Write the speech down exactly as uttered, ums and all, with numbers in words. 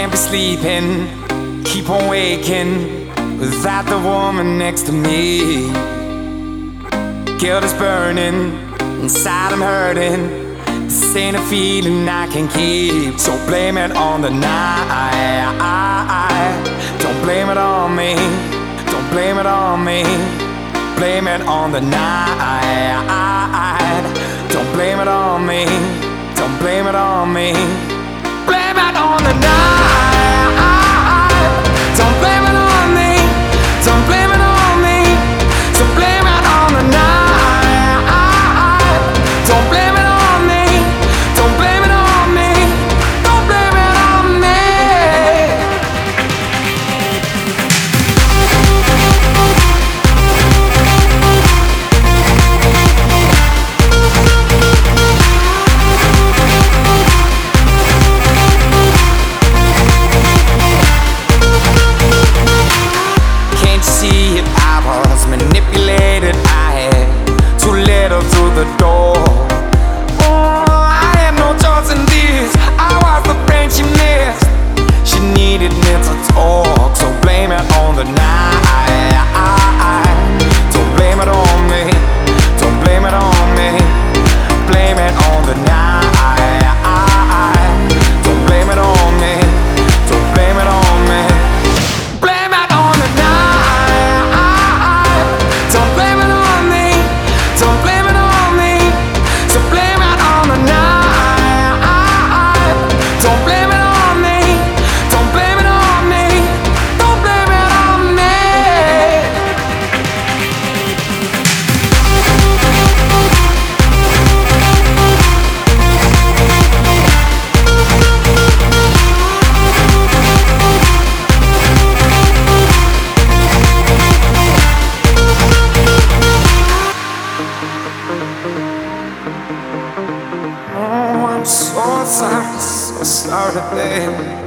Can't be sleeping, keep on waking without the woman next to me. Guilt is burning, inside I'm hurting. This ain't a feeling I can keep. So blame it on the night. Don't blame it on me. Don't blame it on me. Blame it on the night. Don't blame it on me. Don't blame it on me. Blame it on the night. Don't blame it on me. Don't blame it on me. So blame it on the night. Don't blame it on me. Don't blame it on me. Don't blame it on me. Can't you see it? I was manipulated. I had too little through the door. Oh, I had no choice in this. I was the friend she missed. She needed me to talk, so blame it on the night. Don't blame it on me. Don't blame it on me. Blame it on the night. Don't blame it on me. Don't blame it on me. Blame it on the night. Don't blame it on me. Don't blame it on me. So blame it on the night. Don't blame it on me. Don't blame it on me. Don't blame it on me. Oh, I'm so sorry, so sorry, babe.